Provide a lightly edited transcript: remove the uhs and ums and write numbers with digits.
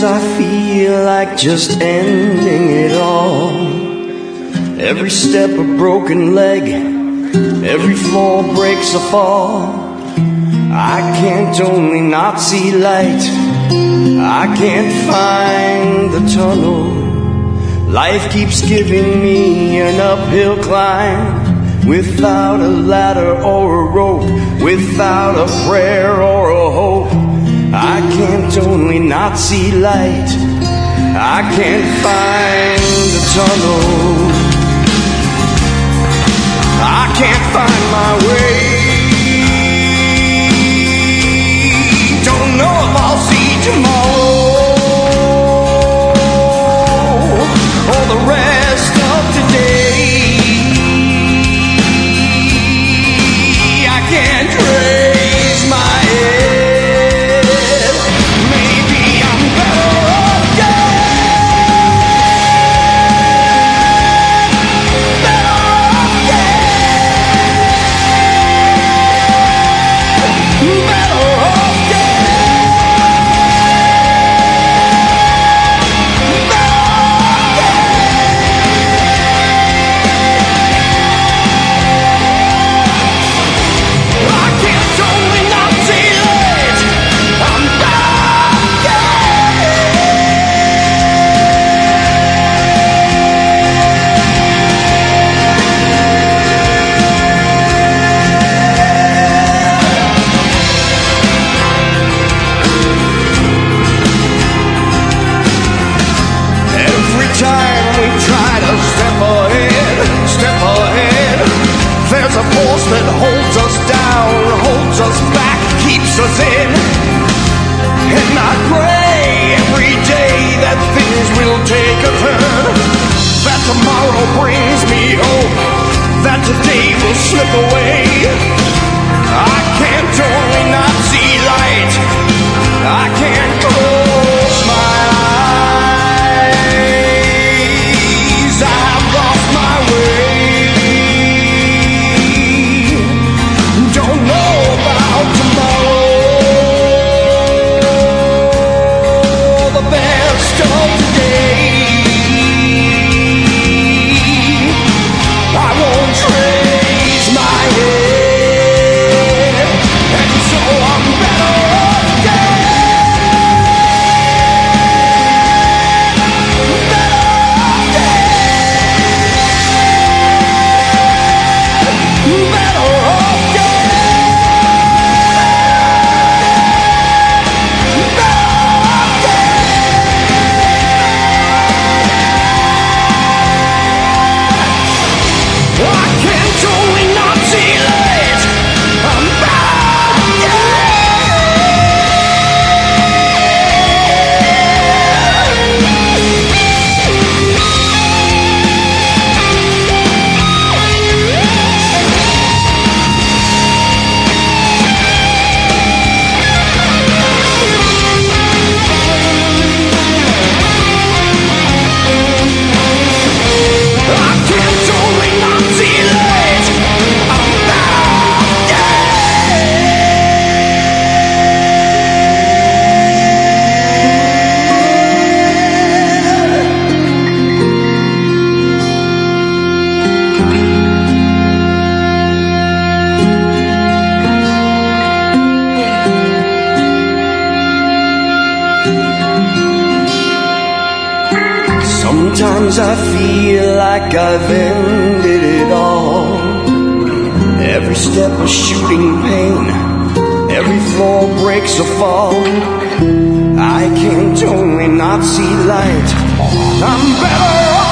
Sometimes I feel like just ending it all. Every step a broken leg, every floor breaks a fall. I can't only not see light, I can't find the tunnel. Life keeps giving me an uphill climb, without a ladder or a rope, without a prayer or a hope. I can't only not see light, I can't find the tunnel. I can't find my way. Don't know if I'll see tomorrow or the rest of today. I can't raise my head. Maybe I'm better off dead. Better off dead. Better off there's a force that holds us down, holds us back, keeps us in. And I pray every day that things will take a turn, that tomorrow brings me hope, that today will slip away. I can't only not see light, I can't close my eyes. I've lost my way. Don't know about tomorrow, the best of today. I won't raise my head, and so I'm better off dead. Better off dead. Better off dead. Sometimes I feel like I've ended it all. Every step a shooting pain, every floor breaks a fall. I can't only not see light, I'm better off.